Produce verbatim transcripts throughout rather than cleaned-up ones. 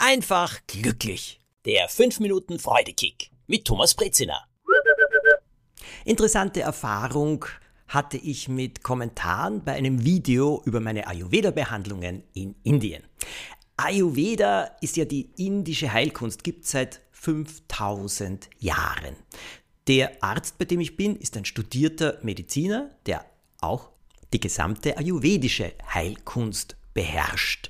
einfach glücklich. Der fünf Minuten Freudekick mit Thomas Brezina. Interessante Erfahrung hatte ich mit Kommentaren bei einem Video über meine Ayurveda-Behandlungen in Indien. Ayurveda ist ja die indische Heilkunst, gibt es seit fünftausend Jahren. Der Arzt, bei dem ich bin, ist ein studierter Mediziner, der auch die gesamte ayurvedische Heilkunst beherrscht.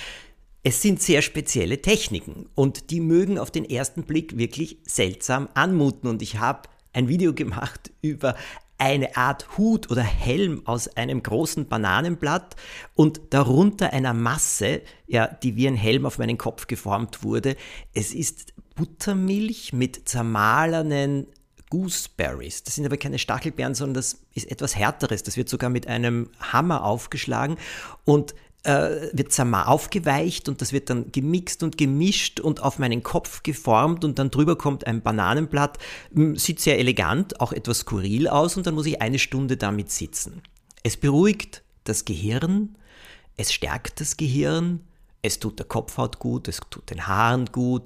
Es sind sehr spezielle Techniken und die mögen auf den ersten Blick wirklich seltsam anmuten. Und ich habe ein Video gemacht über eine Art Hut oder Helm aus einem großen Bananenblatt und darunter einer Masse, ja, die wie ein Helm auf meinen Kopf geformt wurde. Es ist Buttermilch mit zermahlenen Gooseberries. Das sind aber keine Stachelbeeren, sondern das ist etwas Härteres. Das wird sogar mit einem Hammer aufgeschlagen und äh, wird aufgeweicht und das wird dann gemixt und gemischt und auf meinen Kopf geformt und dann drüber kommt ein Bananenblatt. Sieht sehr elegant, auch etwas skurril aus und dann muss ich eine Stunde damit sitzen. Es beruhigt das Gehirn, es stärkt das Gehirn, es tut der Kopfhaut gut, es tut den Haaren gut.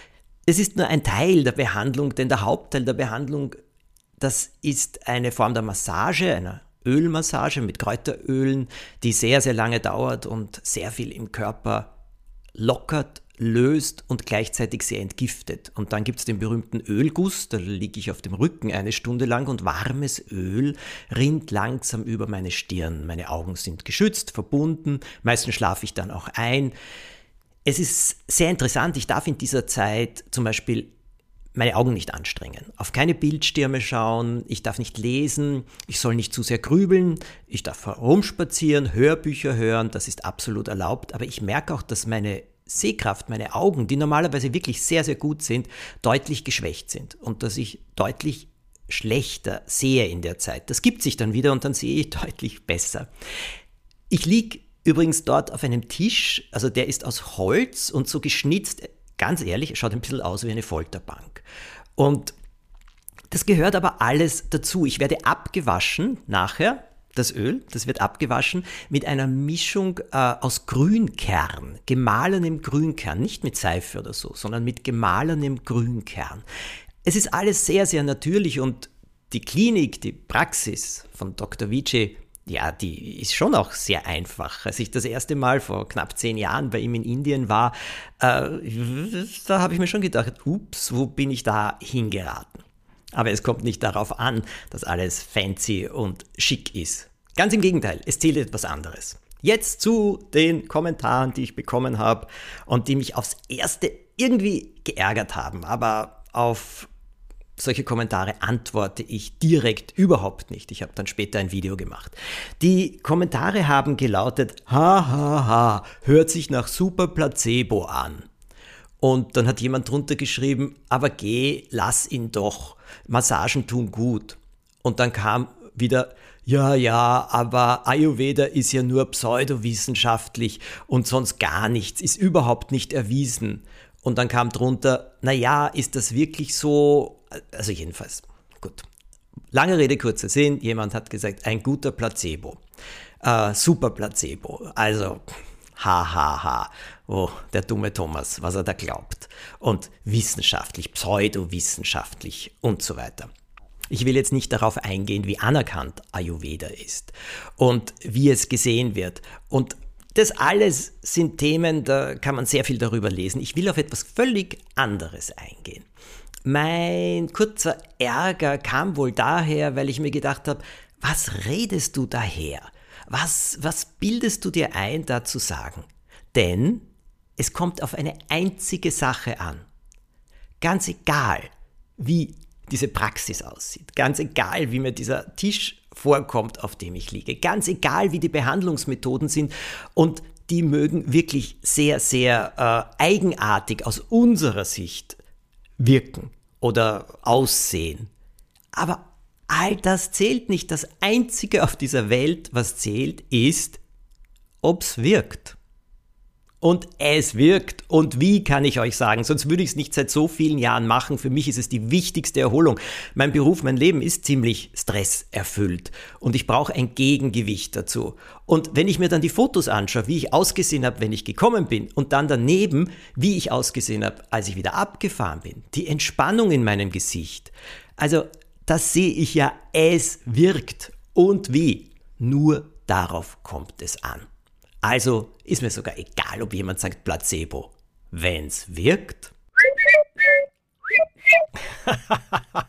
Es ist nur ein Teil der Behandlung, denn der Hauptteil der Behandlung, das ist eine Form der Massage, einer Ölmassage mit Kräuterölen, die sehr, sehr lange dauert und sehr viel im Körper lockert, löst und gleichzeitig sehr entgiftet. Und dann gibt es den berühmten Ölguss, da liege ich auf dem Rücken eine Stunde lang und warmes Öl rinnt langsam über meine Stirn. Meine Augen sind geschützt, verbunden, meistens schlafe ich dann auch ein. Es ist sehr interessant, ich darf in dieser Zeit zum Beispiel meine Augen nicht anstrengen, auf keine Bildschirme schauen, ich darf nicht lesen, ich soll nicht zu sehr grübeln, ich darf herumspazieren, Hörbücher hören, das ist absolut erlaubt, aber ich merke auch, dass meine Sehkraft, meine Augen, die normalerweise wirklich sehr, sehr gut sind, deutlich geschwächt sind und dass ich deutlich schlechter sehe in der Zeit. Das gibt sich dann wieder und dann sehe ich deutlich besser. Ich liege übrigens dort auf einem Tisch, also der ist aus Holz und so geschnitzt, ganz ehrlich, es schaut ein bisschen aus wie eine Folterbank. Und das gehört aber alles dazu. Ich werde abgewaschen nachher, das Öl, das wird abgewaschen mit einer Mischung äh, aus Grünkern, gemahlenem Grünkern, nicht mit Seife oder so, sondern mit gemahlenem Grünkern. Es ist alles sehr, sehr natürlich und die Klinik, die Praxis von Doktor Vijay, ja, die ist schon auch sehr einfach. Als ich das erste Mal vor knapp zehn Jahren bei ihm in Indien war, äh, da habe ich mir schon gedacht, ups, wo bin ich da hingeraten? Aber es kommt nicht darauf an, dass alles fancy und schick ist. Ganz im Gegenteil, es zählt etwas anderes. Jetzt zu den Kommentaren, die ich bekommen habe und die mich aufs Erste irgendwie geärgert haben, aber auf solche Kommentare antworte ich direkt überhaupt nicht. Ich habe dann später ein Video gemacht. Die Kommentare haben gelautet, ha, ha, ha, hört sich nach super Placebo an. Und dann hat jemand drunter geschrieben, aber geh, lass ihn doch, Massagen tun gut. Und dann kam wieder, ja, ja, aber Ayurveda ist ja nur pseudowissenschaftlich und sonst gar nichts, ist überhaupt nicht erwiesen. Und dann kam drunter, na ja, ist das wirklich so? Also jedenfalls, gut. Lange Rede, kurzer Sinn, jemand hat gesagt, ein guter Placebo, äh, super Placebo, also ha, ha, ha, oh, der dumme Thomas, was er da glaubt. Und wissenschaftlich, pseudowissenschaftlich und so weiter. Ich will jetzt nicht darauf eingehen, wie anerkannt Ayurveda ist und wie es gesehen wird. Und das alles sind Themen, da kann man sehr viel darüber lesen. Ich will auf etwas völlig anderes eingehen. Mein kurzer Ärger kam wohl daher, weil ich mir gedacht habe, was redest du daher? Was, was bildest du dir ein, da zu sagen? Denn es kommt auf eine einzige Sache an. Ganz egal, wie diese Praxis aussieht, ganz egal, wie mir dieser Tisch vorkommt, auf dem ich liege, ganz egal, wie die Behandlungsmethoden sind und die mögen wirklich sehr, sehr äh, eigenartig aus unserer Sicht wirken oder aussehen. Aber all das zählt nicht. Das Einzige auf dieser Welt, was zählt, ist, ob's wirkt. Und es wirkt. Und wie, kann ich euch sagen? Sonst würde ich es nicht seit so vielen Jahren machen. Für mich ist es die wichtigste Erholung. Mein Beruf, mein Leben ist ziemlich stresserfüllt. Und ich brauche ein Gegengewicht dazu. Und wenn ich mir dann die Fotos anschaue, wie ich ausgesehen habe, wenn ich gekommen bin, und dann daneben, wie ich ausgesehen habe, als ich wieder abgefahren bin, die Entspannung in meinem Gesicht. Also, das sehe ich ja, es wirkt. Und wie? Nur darauf kommt es an. Also ist mir sogar egal, ob jemand sagt Placebo. Wenn's wirkt.